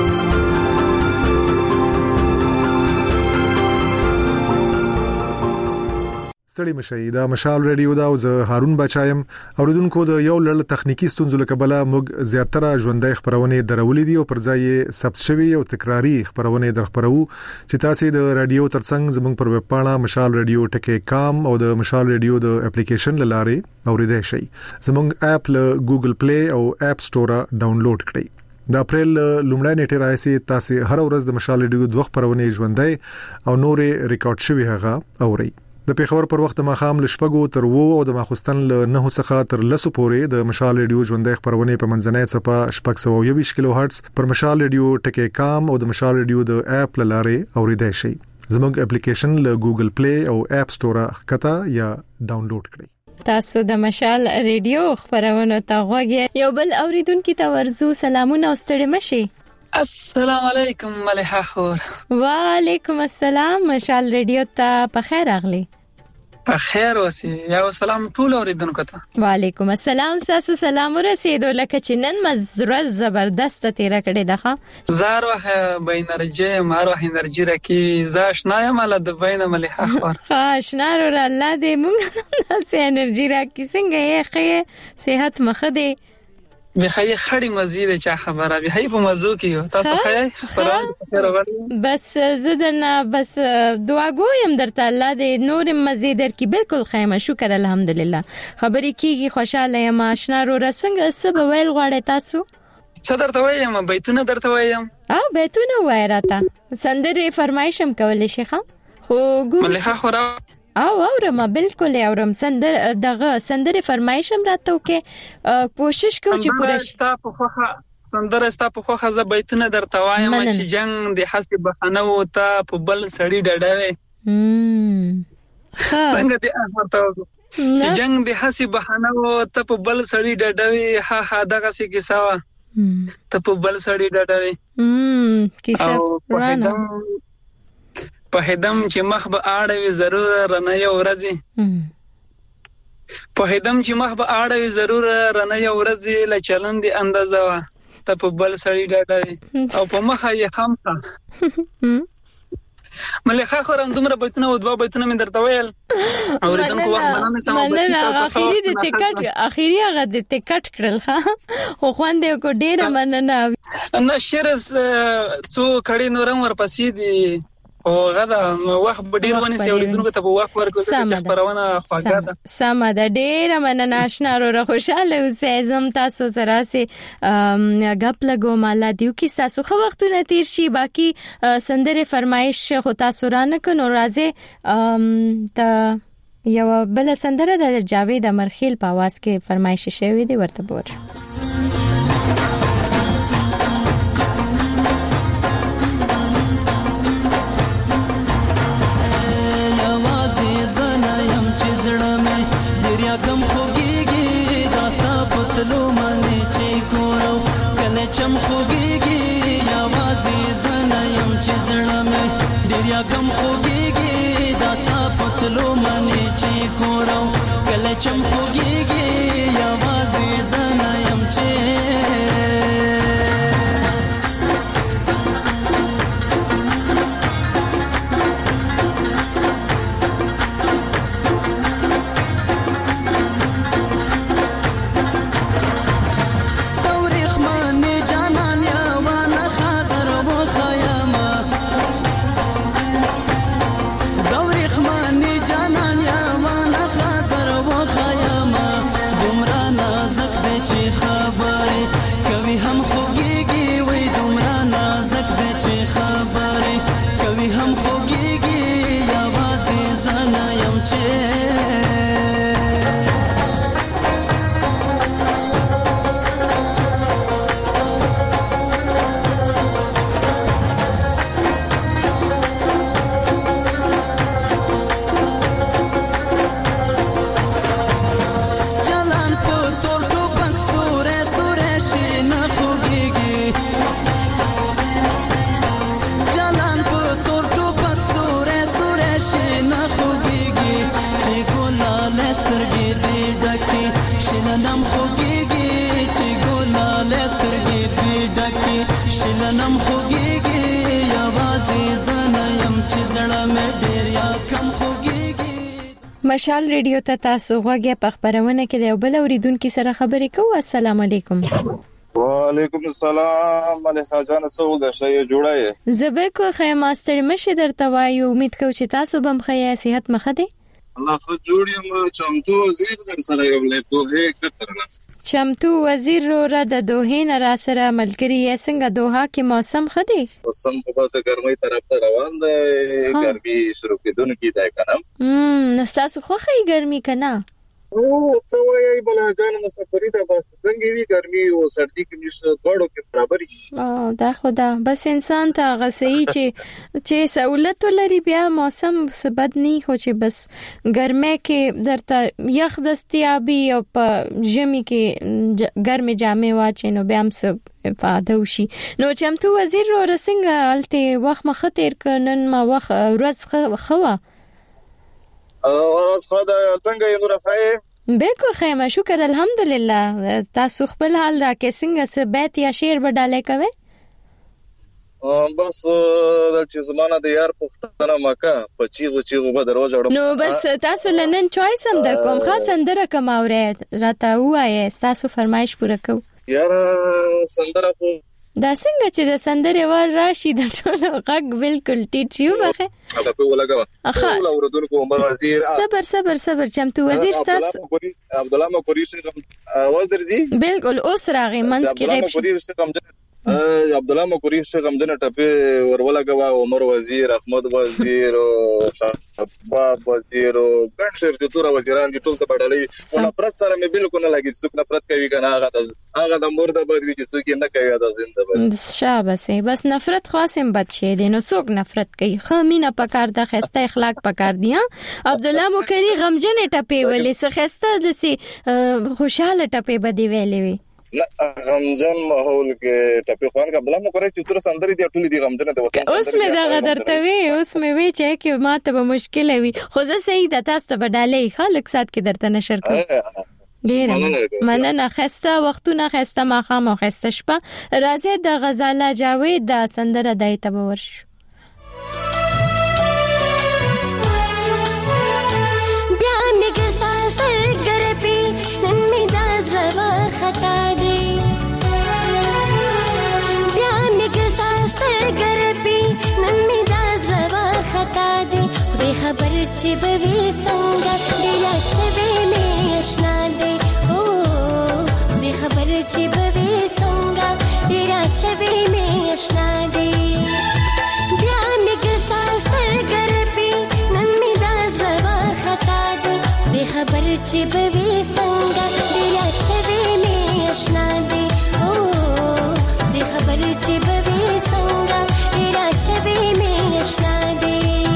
ستړي مشي دا مشال رادیو دا او زه هارون بچایم اوریدونکو د یو لړ تخنیکی ستونزو لکبله موږ زیاتره ژوندۍ خبرونه درولې دي او پر ځای ثبت شوی او تکراری خبرونه درخبرو چې تاسو د رادیو ترڅنګ زموږ پر ویب پاڼه مشال رادیو .com او د مشال رادیو د اپلیکیشن لاره اوریدای شئ. زموږ اپ له ګوګل پلی او اپ سٹور ډاونلوډ کړئ. د اپریل لومړی نیټه راځي تاسو هر ورځ د مشال رادیو دوه خبرونه ژوندۍ او نورې ریکارډ شوی هغه اورئ. د پیښور پر وخت ماخام لشپګو تر وو او د ماخستن له 9 څخه تر 10 پورې د مشال رادیو ژوندۍ خبرونه په منځنۍ صفه 620 کیلو هرتز پر مشال رادیو .com او د مشال رادیو د اپ لاره اوریدای شئ. زموږ اپلیکیشن له ګوګل پلی او اپ سٹور ښکته یا ډاونلوډ کړئ. تاسو د مشال رادیو خبرونه ته غوږی یو بل اوریدونکو ته ورزو سلامونه او ستړي مشي. السلام علیکم مليحه خور. وعلیکم السلام مشال رادیو ته په خیر اغلی. په خیر اوسئ. یو سلام ټول اوریدونکو ته. وعلیکم السلام. تاسو سلام ورسېدو لکه چې نن مزره زبردست تیر کړي دغه زار وه بین انرژي مارو انرژي راکی زاشنا یم له د بین مليحه خور. خاشنا ور الله دې مونږ سه انرژي راکی څنګه یې خې صحت مخه دې به خی خړی مزید چا خبره به هی په مزو کې تاسو خی خبره بس زدنا بس دعا کوم درته الله دې نور مزید در کې بالکل خیمه شکر الحمدلله خبرې کیږي خوشاله یم آشنا رو رسنګ سبا ویل غواړی تاسو صدر ته وایم بیتونه درته وایم بیتونه وای راته سندره فرمایشم کولې شيخه خو مليحه خورا اورم بالکل اورم دغه سندره فرمایشم راته وکي کوشش کوم چې پوره شي. سندره ستا په خوخه ز بیتونه درته وایم چې جنگ د حسب بخنه و ته په بل سړی ډډاوي څنګه دې ورته چې جنگ د حسب بخنه و ته په بل سړی ډډاوي ها دغه څه کیسه ته په بل سړی ډډاوي کیسه ورانه په هدم چې مخ به اړوي ضرور رنه یو ورځي په هدم چې مخ به اړوي ضرور رنه یو ورځي ل چلند اندازه وا ته په بل سړی ډاډوي او په مخه یې خامخه مليحه خورم دومره بیتونه او دوا بیتونه من درته ویل اوریدونکو وخت مننه سم اخیری د ټیکټ اخیری هغه د ټیکټ کړل خو خوندې کو ډیره مننه نشر څو کړي نورم ورپسې دي او غدا وخت ډیر ونی سي اوریدونکو ته وخت ورکړو چې خبرونه خواږه ده سم ده ډیر مننه آشنا رو خوشاله اوسئ زم تاسو سره سي غپ لګو مالا دیو کی تاسو خو وختونه تیر شي باقي سندره فرمایش خو تاسو رانه کنو راځي ته یو بل سندره د جاوید امرخیل په आवाज کې فرمایش شوی دی ورته بور کم خوږیږي داستا پتلو منی چې ګورو کله چم خوږیږي یا وازي زنایم چې زړه مې ډیر کم خوږیږي داستا پتلو منی چې ګورو کله چم خوږیږي یا وازي زنایم چې چې زړه مې ډېر یا کم خوږيږي. مشال ریډیو ته تاسو غوږی په خبرونه کې د بل اوریدونکو سره خبرې کوو. السلام علیکم. وعلیکم السلام. مليحه جان څنګه شې جوړه؟ زبکو خیر ماستر مشه درته وایو. امید کوم چې تاسو بم خیا صحت مخه دي. الله خو جوړ یم. چمتو وزیر در سره یو له دوه کترنه. چمتو وزیر را د دوه نه را سره ملګری یې. څنګه دوه کې موسم خدي؟ موسم په باسه ګرمۍ طرف ته روان دی. ګرمي شروع کېدونکې ده کنه. تاسو خو خې ګرمي کنه؟ او څه وایي بل جان مسافری ده. بس څنګه وی ګرمي او سردی کې نشته دوړو کې برابر شي. دا خدا بس انسان ته غسي چې سہولت لري بیا موسم سبد نه خو چې بس ګرمه کې درته یخ دستیابي او په ژمي کې ګرمه جامې واچي نو بیا هم څه فائدہ وشي. نو چمتو وزیر رسنګ الته وخت مخ تیر کنن ما وخت ورځ خوا ورځ خو دا څنګه یې نور فای بالکل خیمه شکر الحمدلله. تاسو خپل حال راکې څنګه څه بیت یا شعر بداله کوي؟ بس د چې زمانہ د یار پختانه مکه پچیغو به دروازه نو بس تاسو لنن چويس هم در کوم خاص اندره کماوره راته وایي تاسو فرمایش پوره کو. یار سندره خو دا څنګه چې د سندره ور راشي د ټول غږ بالکل ټیټ یو بخه هغه په ولګا ټول اوردونکو عمر وزیر صبر چمتو وزیر تاسو عبد الله مقری څنګه आवाज درځي بالکل اوس راغی منځ کې غیب عبد الله مقری څنګه مدنه ټپه ورولګا عمر وزیر احمد وزیر او شباب وزیر او ګڼ شرکتور وزیران دي ټول ته بدلې او پرد سره مې بالکل نه لګي څوک نه پرد کوي کنه هغه د مرده بد وی چې څوک نه کوي دا زنده بد شابه بس نفرت خاصم بد شي دي نو څوک نفرت کوي خمینه پکار د خسته اخلاق پکار دي. عبد الله مقری غمجن ټپه ولې څه خسته دسي خوشاله ټپه بدی ویلې وي غمجن ماحول کې ټپه خوان کا بلا مو کوي چې تر سندري دی ټولې دی غمجن دی وته اوس مې دا غدرته وی اوس مې وی چې کې ماته به مشکل وي خو زه سید تاسو ته بدالې خلک سات کې درته نشر کوم ډیر مننه خسته وختونه خسته ما خام خسته شپه راځي د غزاله جاوید د سندره دایته ورش بیا می ګستا سر ګرپی نن می داز روا خطا دی بیا می ګستا سر ګرپی نن می داز روا خطا دی خو خبر چې به وي څنګه دی لا چې می آشنا دی او دی خبر چې به وي څنګه دی لا چې می آشنا دی بیا می ګستا سر ګرپی نن می داز روا خطا دی دی خبر چې به وي څنګه دی لا چې می آشنا دی او دی خبر چې به وي څنګه دی لا چې می آشنا دی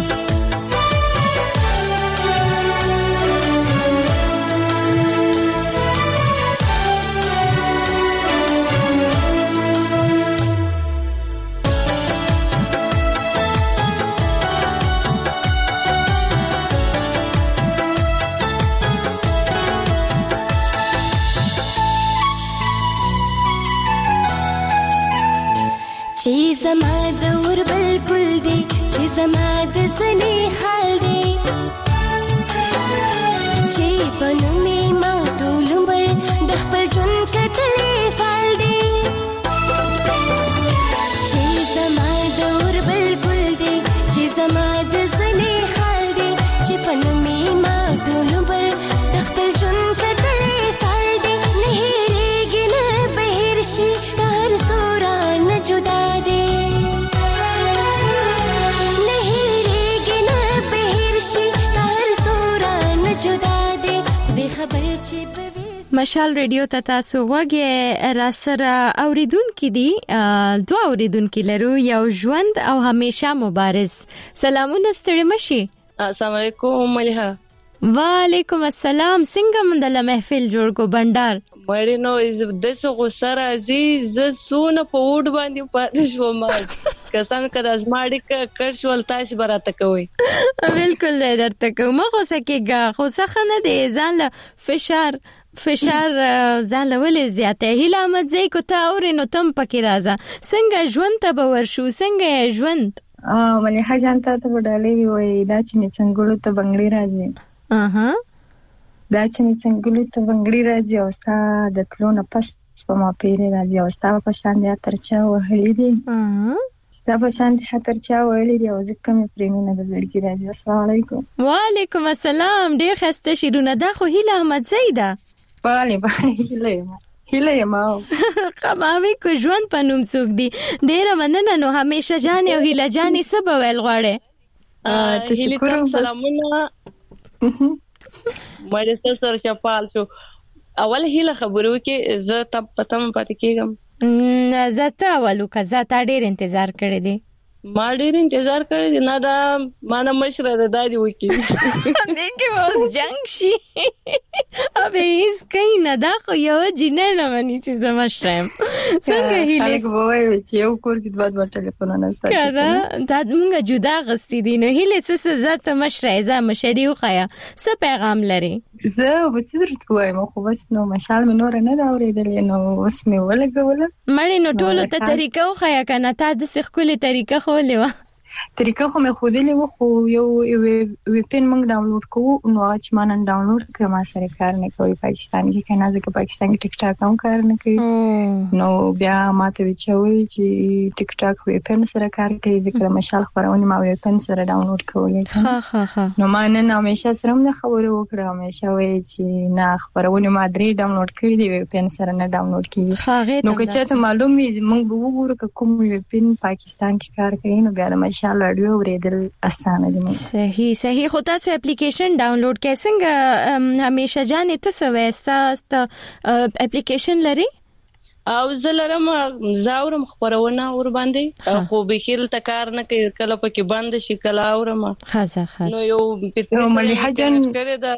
چې زما د ور بالکل دی چې زما د زنی حال دی چې بنو می ما ټول عمر د خپل ژوند کتلې فال دی چې زما د ور بالکل دی چې زما د زنی حال دی چې بنو می ما ټول عمر د خپل ژوند کتلې فال دی نه هېریږي نه بهر شي هر سورا نه جدا مشال ریډیو ته تاسو غوږی را سره اوریدونکو دي دوه اوریدونکو لرو یو ژوند او همیشه مبارز. سلامونه ستړي مشي. السلام علیکم مليحه. وعلیکم السلام. څنګه مندله محفل جوړ کو بندر مړی نو د څو غسر عزیز زونه په وډ باندې پاتې شو ما قسم کړه از ماړی کړ شو تاسو براته کوي بالکل درته کوم خو سکیګه خو څه نه دی ځان له فشار ځان له ولې زیاته هیله مت زی کو تا اورینو تم پکې راځه څنګه ژوند ته باور شو څنګه ژوند مليحه جان ته وډالې وي دا چې می څنګهلو ته بنگړي راځي دا چې می څنګهلو ته بنگړي راځي او ستا د تلو نه پس په ما پیری راځي او ستا په شان دي ترچا وهلې دي ستا په شان دي ترچا وهلې دي او ځکه می پریمینه د زړګي راځي. السلام علیکم. وعلیکم السلام. ډیر خسته شیرونه دا خو هیله احمد زیدا. بله هیله ما قماوي کو ژوند پنوم څوک دي. ډیر مننه. نو همیشه جان او هیله جانې سبا ویل غواړي. تشکر. سلامونه. مړ سره چپال شو. اول هیله خبرو کې زه تم پتم پاتې کېږم. زه ته اولو که زه تا ډېر انتظار کړی دی. ما ډېر انتظار کړی دی. نه دا ما نه مشره ده دا دې وکړي دې کې به اوس جنګ شي. ابې هېڅ کوي نه. دا خو یوه جینۍ نه مني چې زه مشره یم. څنګه هیلې خلک به وایي چې یو کور کې دوه ټلیفونونه ساتي که نه دا مونږ جدا اخیستي دي. نو هیلې څه زه ته مشره یې. زه مشري وښیه. څه پیغام لرې؟ زه به څه درته ووایم خو بس نو مشال مې نوره نه ده اورېدلې نو اوس مې ولګوله. مړې نو ټولو ته طریقه وښیه که نه. تا داسې ښکلې طریقه ښولې وه. طریقه خو مې ښودلې وه خو یو ویپین موږ ډاونلوډ کوو نو هغه چې ما نن ډاونلوډ کړه ما سره کار نه کوي پاکستان کې که نه ځکه پاکستان کې ټیک ټاک هم کار نه کوي. نو بیا ما ته وچوي چې ټیک ټاک ویپین سره کار کوي ځکه د مشال خپرونې ما ویپین سره ډاونلوډ کولې. نو ما نن همیشه سره هم خبرې وکړه. همیشه وایي چې نه خپرونې ما 3 ډاونلوډ کړي دي ویپین سره نه ډاونلوډ کیږي. نو که چاته معلوم وي موږ به وګورو که کوم ویپین پاکستان کې کار کوي نو بیا د مشال رادیو اوریدل اسانه دي. صحیح خو تاسو اپلیکیشن ډاونلوډ کړئ. څنګه همیشه جانې تاسو وایسته اپلیکیشن لري؟ او زه لرم زاورم خبرونه ور باندې خو به خیل تکار نه کوي کله پکې بند شي کله اورم. خاصه نو یو مليحه جان کړی دا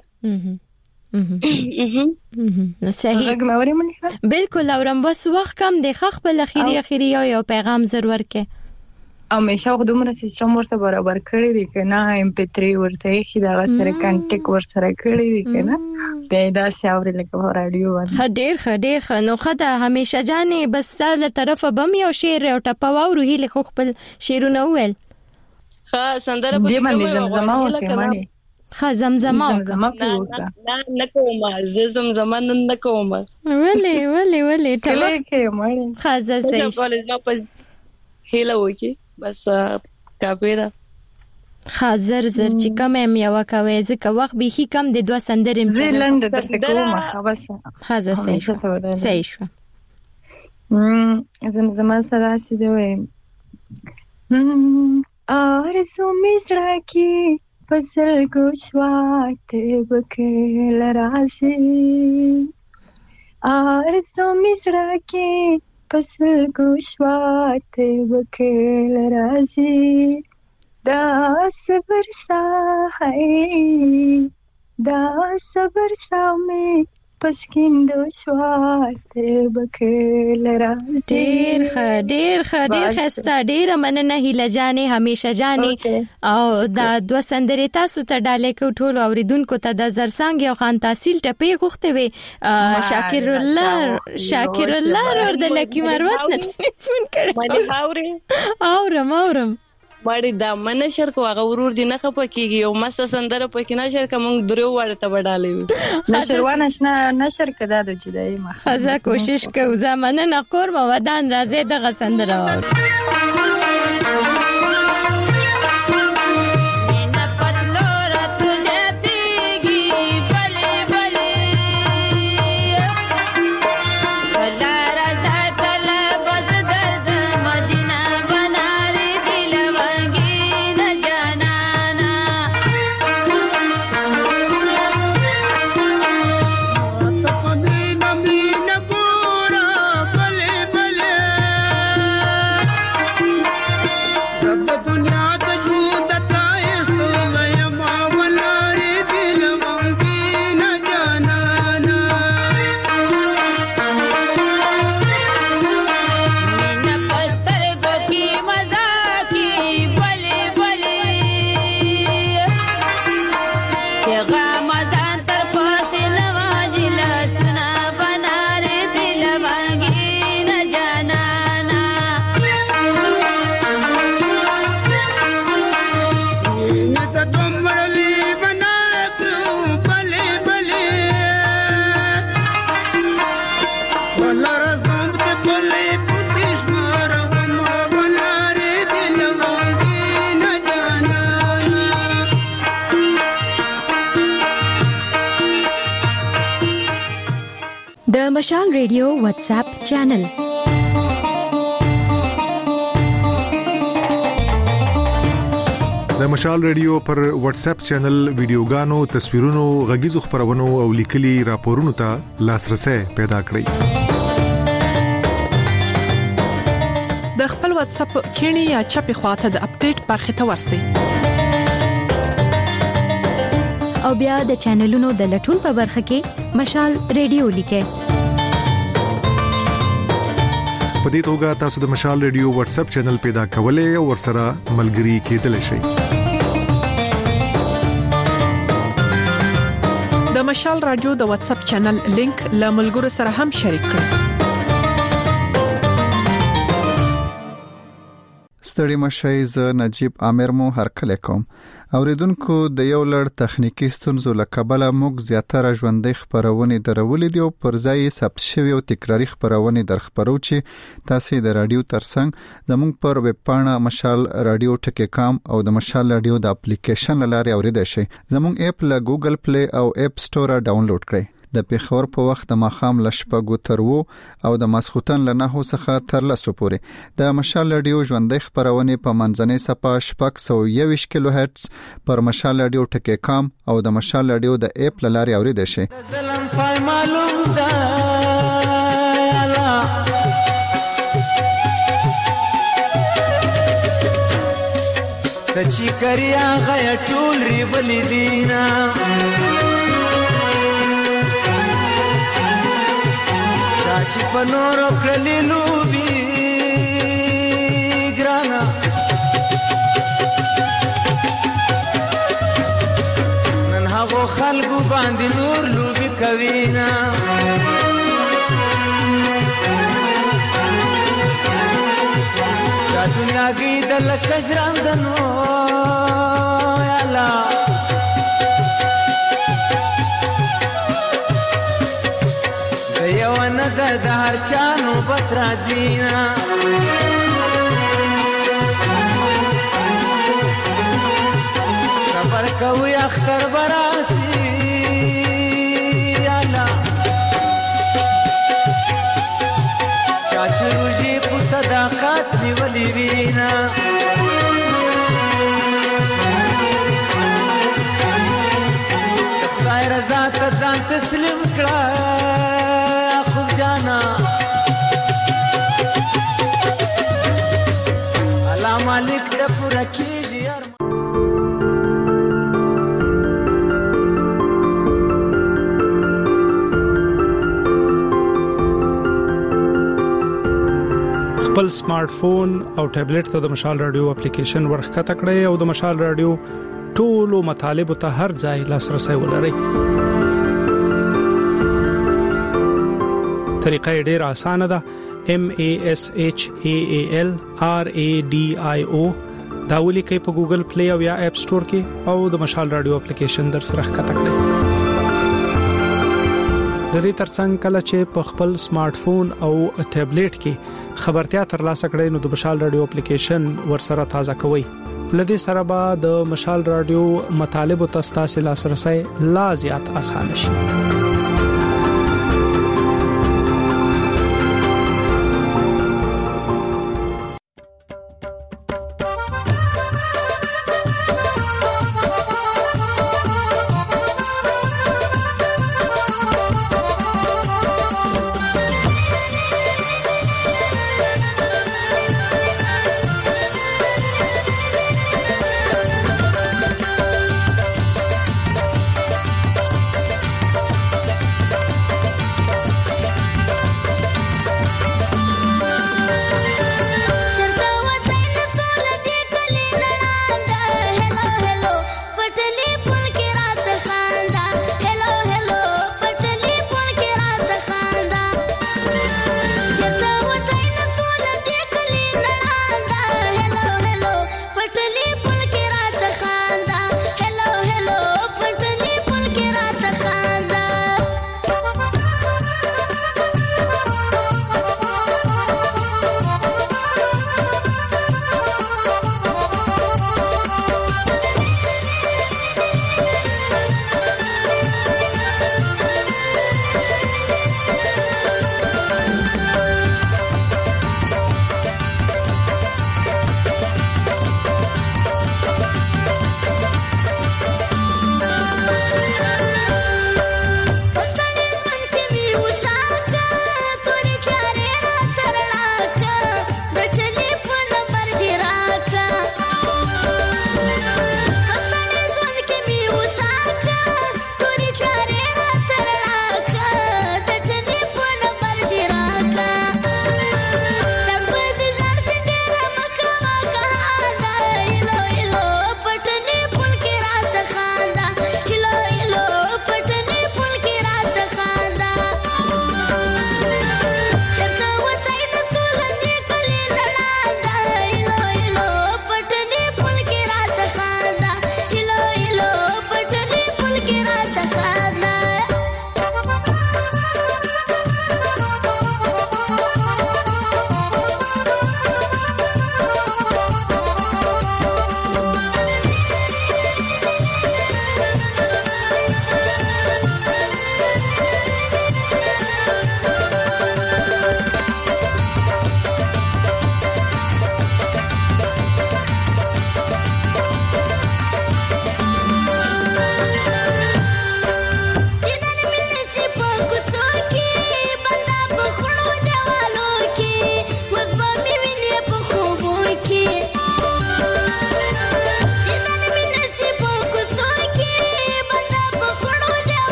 صحیح بالکل اورم. بس وخت کم دی. خپل اخیری یو پیغام ضرور کې همیشه خو دومره سیستم ورته برابر کړی دی که نه MP3 ورته یې دا سره کنټیک ور سره کړی دی که نه بیا دا ساوري لکه رادیو باندې. ډېر ښه نو خدا همیشه جانې بس تا له طرفه بم یو شعر او ټپه واورو. هیله خو خپل شعرونه وویل. ښه سندره په دې باندې زمزمه وکړه مړې. ښه زمزمه وکړه. نه کوم زه زمزمه نه کوم. ولې ټله کې مړې. ښه زه صحیح هیله وکړي بس کاپیرا. زر چې کم ام یو کوي ځکه وخت به هی کم د 2 سندرې زه لند درته کوم بس. زه صحیح شو. زما سره سي دی وای آرزو مزړه کې پسل کو شواته وکړ راځي. آرزو مزړه کې پسل کو شواته وکړ راځي. دا صبر سا میں پسکیندو شواته وکړ راځي. ډېر خسته. ډېر مننه هیله جانې همیشه جانې. او دا 2 سندرې تاسو ته ډالې کو ټول اوریدونکو ته د زرسنګ او خان تحصیل ټپې غوښته وي. شاکر الله ور د لکی مروت نه ټلیفون کړ. اورم مړی دا منشر کو هغه ورور دی نه خپکیږي او مست سندره پکې نشر کوم درو ورته وډالې نشر کدا د جدای ما خزا کوشش کو زمانه نه کور ما ودان راځي د سندره مشال ریډیو واتس اپ چینل. د مشال ریډیو پر واتس اپ چینل ویډیوګانو، تصویرونو، غږیزو خبرونو او لیکلي راپورونو ته لاسرسي پیدا کړئ. د خپل واتس اپ کینی یا چپی خواته د اپډیټ برخه ته ورسئ. او بیا د چینلونو د لټون په برخه کې مشال ریډیو لیکئ. په دې توګه تاسو د مشال ریډیو واتس اپ چینل پیدا کولای او ورسره ملګري کېدلی شئ. د مشال رادیو د واتس اپ چینل لینک له ملګرو سره هم شریک کړئ. ستړي مشي ز نجيب عامر مو هرکله کوم. اوریدونکو د یو لړ تخنیکی ستونزو لکبله موږ زیاتره ژوندۍ خبرونه درولې دي او پر ځای ثبت شوی او تکراری خبرونه درخبرو چې تاسو د رادیو ترڅنګ زموږ پر ویب پاڼه مشال رادیو ټکی.com او د مشال رادیو د اپلیکیشن لارې اوریدئ شئ. زموږ اپ له ګوګل پلی او اپ سٹور ډاونلوډ کړئ. د پیښور په وخت د ماخام لشپګو ترو او د ماسختن له 9 څخه تر 10 پورې د مشال رادیو ژوندۍ خبرونه په منځنۍ صفه 621 کیلو هرتز پر مشال رادیو ټکی.com او د مشال رادیو د اپ لارې اوریدئ شئ. ظلم پای معلوم ده الله سچي کریا غي ټول ری بلیدینا چې په نور کړلې لوبي ګرانا نن هغه خلکو باندې نور لوبي کوينا دا دنیا کې د لکجران دنو یا الله یوانه د هر چانو پترازینا صبر کوي اختر براسي الله چاچو روجي په صداقت نیولې وینا خدای رضا ته ځان تسلیم کړه جانا الله مالک د پوره کیږي خپل سمارټ فون او ټابلیټ ته د مشال رادیو اپلیکیشن ورخکته کړئ او د مشال رادیو ټولو مطالب ته هر ځای لاسرسي ولرئ. طریقه ډیره اسانه ده. MASHALRADIO دا ولیکئ په ګوګل پلی او یا اپ سٹور کې او د مشال رادیو اپلیکیشن در سره ښکته کړئ. د دې ترڅنګ کله چې په خپل سمارټ فون او ټابلیټ کې خبرتیا ترلاسه کړئ نو د مشال رادیو اپلیکیشن ورسره تازه کوئ. لدې سره به د مشال رادیو مطالب او تاسو لاسرسي لا زیات اسانه شي.